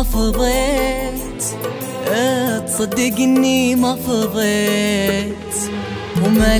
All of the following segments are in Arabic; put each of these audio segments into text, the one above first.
فضيت، تصدق اني ما فضيت وما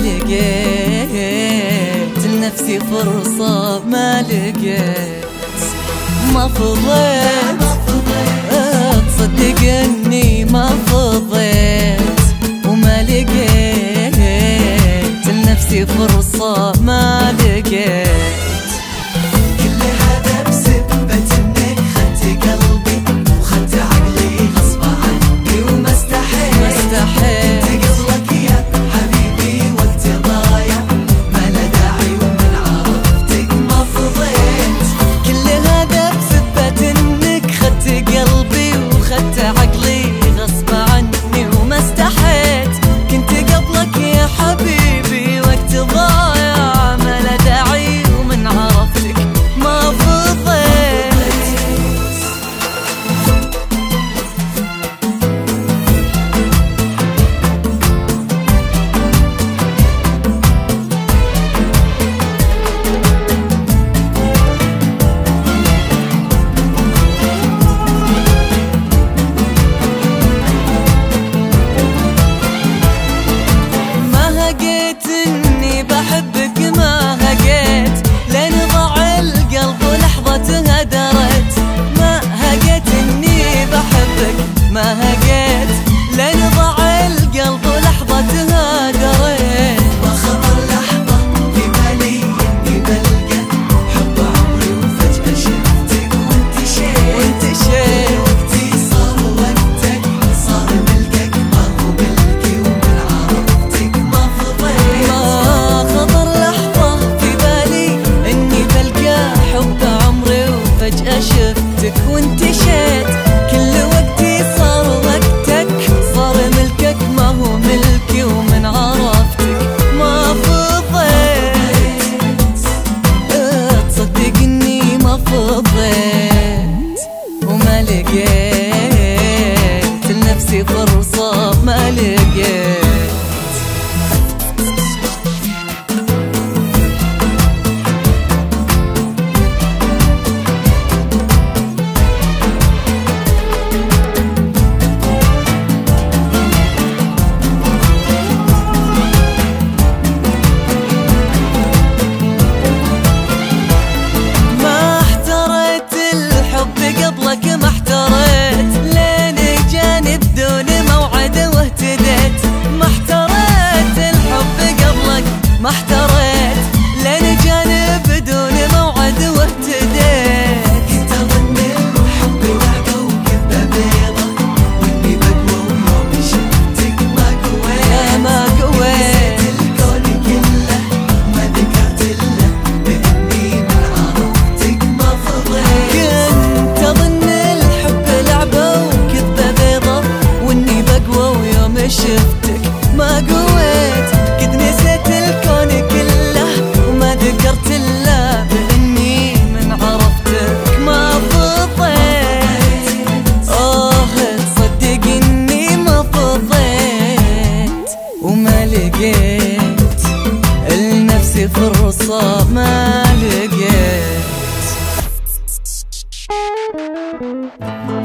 لقيت لنفسي فرصة، ما لقيت ما فضيت، تصدق اني ما فضيت وما لقيت لنفسي فرصة، ما لقيت. كل هذا بسبة انك خدت قلبي وخدت عقلي غصب عني وما استحيت انت قبلك يا حبيبي وقت ضايع ما له داعي ومن عرفتك ما فضيت. كل هذا بسبة انك خدت قلبي وخدت عقلي غصب عني وما استحيت، كنت قبلك يا حبيبي وقت ضايع ما له داعي ومن عرفتك ما فضيت. بحبك ما هقيت لين ضاع القلب ولحظتها دريت، ما هقيت اني بحبك ما هقيت لين ضاع القلب ولحظتها دريت. ما خطر لحظة في بالي اني بلقى حب عمري وفجأة شفتك وانتشيت وقتي صار وقتك صار ملكك ما هو ملكي ومن عرفتك ما فضيت. فجأة شفتك وانتشيت كل وقتي صار وقتك صار ملكك ما هو ملكي ومن عرفتك ما فضيت. تصدق اني ما فضيت وما لقيت لنفسي فرصة، ما لقيت. قبلك ما احتريت لين جاني بدون موعد واهتديت، ما احتريت الحب قبلك ما احتريت لين جاني بدون موعد واهتديت. كنت اظن الحب لعبة وكذبة بيضة واني بقوى ويوم شفتك ما قويت، ما قويت نسيت الكون كله ما ذكرت الا باني من عرفتك ما فضيت. شفتك ما قويت قد نسيت الكون كله وما ذكرت الا باني من عرفتك ما فضيت. تصدق اني ما فضيت وما لقيت لنفسي فرصة، ما لقيت.